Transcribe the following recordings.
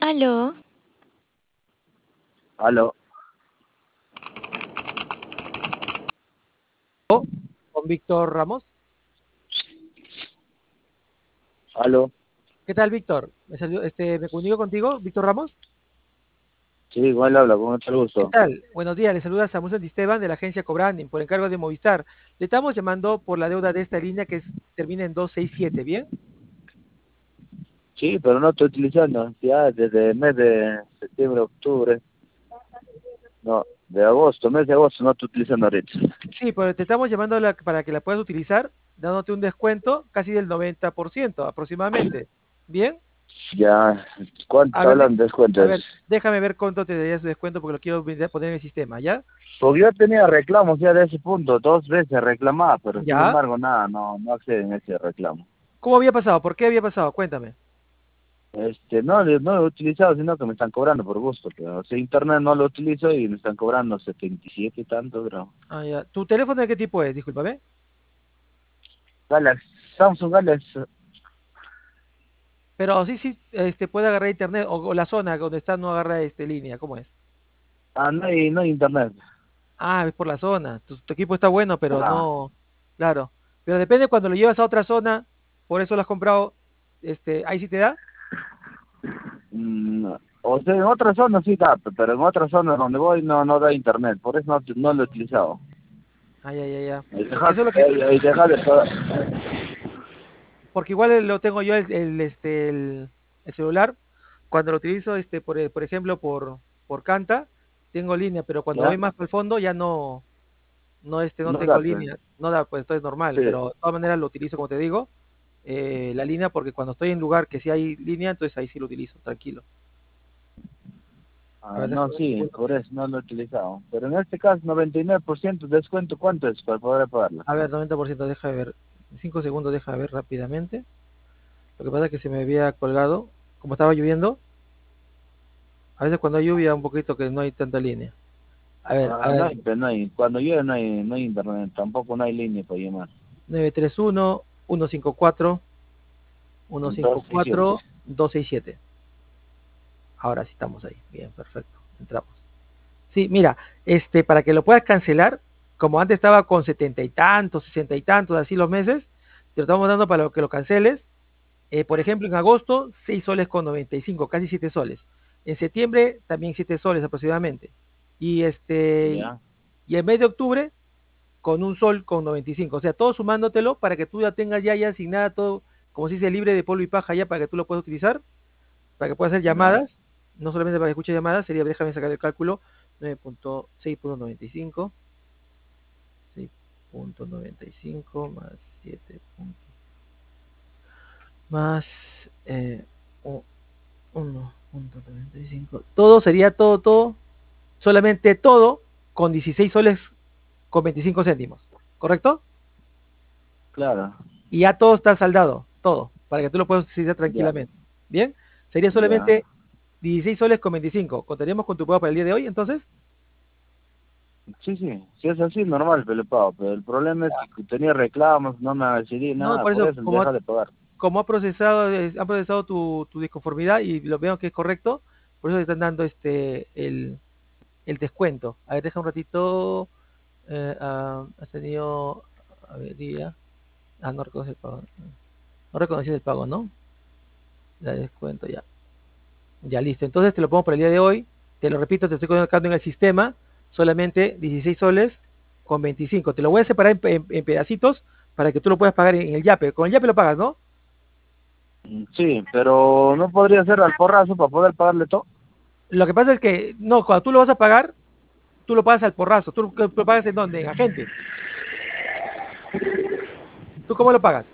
Aló, Aló, Con Víctor Ramos. aló. ¿Qué tal, Víctor? Me comunico contigo, Víctor Ramos. Sí, igual habla, con mucho ¿Qué gusto. tal? Buenos días, le saluda Samuel Santisteban de la agencia Cobranding por encargo de Movistar. Le estamos llamando por la deuda de esta línea termina en 267, ¿bien? Sí, pero no estoy utilizando. Ya desde el mes de septiembre, octubre. No, de agosto, mes de agosto no estoy utilizando ahorita. Sí, pero te estamos llamando para que la puedas utilizar, dándote un descuento casi del 90% aproximadamente. ¿Bien? Ya, A ¿cuánto ver, hablan de a descuentos? ver, déjame ver cuánto te daría su descuento porque lo quiero poner en el sistema, ¿ya? Porque yo tenía reclamos ya de ese punto, 2 veces reclamaba, pero sin ¿Ya? embargo nada, no acceden a ese reclamo. ¿Cómo había pasado? ¿Por qué había pasado? Cuéntame. No, no lo he utilizado, sino que me están cobrando por gusto. Pero, o sea, internet no lo utilizo y me están cobrando 77 y tanto, creo. Ah, ya. ¿Tu teléfono de qué tipo es? Discúlpame. Galaxy, Samsung Galaxy. Pero sí, sí, puede agarrar internet o la zona donde está no agarra línea, ¿cómo es? No hay internet. Ah, es por la zona. Tu equipo está bueno, pero Ah. no, claro. Pero depende cuando lo llevas a otra zona, por eso lo has comprado, ahí sí te da. O sea, en otras zonas sí da, pero en otras zonas donde voy no da internet, por eso no lo he utilizado. Ah, ya, ya, ya. Y Porque dejar, eso es lo que, y dejar de pagar. porque igual lo tengo yo el celular, cuando lo utilizo, por ejemplo, por Canta, tengo línea, pero cuando voy ¿Ya? más al fondo ya no No tengo da, pues. línea, no da, pues esto es normal, Sí. pero de todas maneras lo utilizo, como te digo, la línea, porque cuando estoy en lugar que sí hay línea, entonces ahí sí lo utilizo, tranquilo. A ver, No, déjame ver un sí, segundo. por eso no lo he utilizado. Pero en este caso, 99% de descuento, ¿cuánto es para poder pagarlo? A ver, 90%, déjame ver. 5 segundos, déjame ver rápidamente. Lo que pasa es que se me había colgado, como estaba lloviendo, a veces cuando hay lluvia un poquito que no hay tanta línea. A No ver, hay, pues, cuando llueve no hay internet, tampoco no hay línea para llamar. 931 154 267. 154 267. Ahora sí estamos ahí. Bien, perfecto. Entramos. Sí, mira, para que lo puedas cancelar, como antes estaba con 70 y tantos, 60 y tantos, así los meses, te lo estamos dando para que lo canceles. Por ejemplo, en agosto, 6 soles con 95, casi 7 soles. En septiembre, también 7 soles aproximadamente. Y ¿Ya? y en mes de octubre, con 1 sol con 95. O sea, todo sumándotelo para que tú ya tengas ya asignado todo, como se dice, libre de polvo y paja ya para que tú lo puedas utilizar, para que puedas hacer ¿Ya? llamadas, no solamente para que escuches llamadas, sería, déjame sacar el cálculo, 9.6.95, 6.95 más 7 más 1.95. Todo sería todo, solamente todo con 16 soles con 25 céntimos, ¿correcto? Claro. Y ya todo está saldado, todo, para que tú lo puedas utilizar Ya, tranquilamente. Bien, sería ya. solamente 16 soles con 25. ¿Contaríamos con tu pago para el día de hoy entonces? Sí, sí, si es así, normal, pero le pago. Pero el problema es que tenía reclamos, no me decidí No, nada, por por eso, eso le deja de pagar. como ha procesado tu disconformidad y lo veo que es correcto, por eso te están dando el descuento. A ver, deja un ratito. Has tenido avería. No reconoce el pago. No reconocí el pago, ¿no? La descuento ya. Ya listo. Entonces te lo pongo para el día de hoy. Te lo repito, te estoy colocando en el sistema. Solamente 16 soles con 25. Te lo voy a separar en pedacitos para que tú lo puedas pagar en el Yape. Con el Yape lo pagas, ¿no? Sí, pero no podría ser al porrazo para poder pagarle todo. Lo que pasa es que, no, cuando tú lo vas a pagar, tú lo pagas al porrazo. ¿Tú lo pagas en dónde? En agente. ¿Tú cómo lo pagas?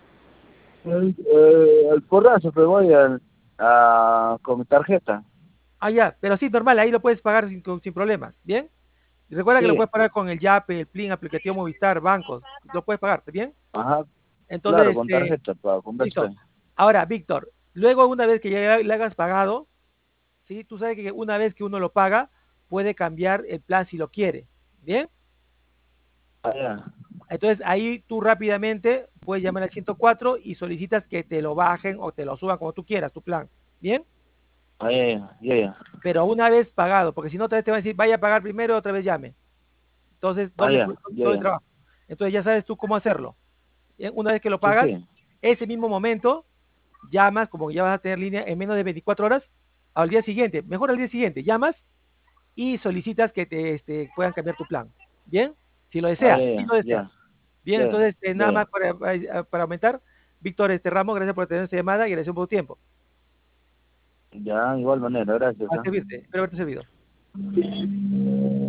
Al porrazo, pero voy con mi tarjeta. Ah, ya, pero sí, normal, ahí lo puedes pagar sin problemas, ¿bien? Y recuerda que lo Sí, puedes pagar con el Yape, el Plin, aplicativo Movistar, bancos, lo puedes pagar, ¿bien? ajá, claro, Entonces, con tarjeta, para listo. conversar. Ahora, Víctor, luego una vez que ya le hagas pagado, ¿sí? Tú sabes que una vez que uno lo paga, puede cambiar el plan si lo quiere, ¿bien? Ah, ya. Entonces ahí tú rápidamente puedes llamar al 104 y solicitas que te lo bajen o te lo suban como tú quieras, tu plan, ¿bien? Ah, ya. pero una vez pagado, porque si no, otra vez te van a decir, vaya a pagar primero, otra vez llame. Entonces, Ah, doble, ya, doble trabajo. Entonces, ya sabes tú cómo hacerlo. Una vez que lo Sí, pagas, sí. ese mismo momento, llamas, como ya vas a tener línea en menos de 24 horas, al día siguiente, mejor al día siguiente, llamas y solicitas que te puedan cambiar tu plan. ¿Bien? Si lo Ah, deseas, si lo deseas. ya, Bien, ya, entonces, nada más ya. para aumentar. Víctor Ramos, gracias por tener esta llamada y gracias por tu tiempo. Ya, igual manera, gracias, A ¿ah? servirte. Espero haberte servido.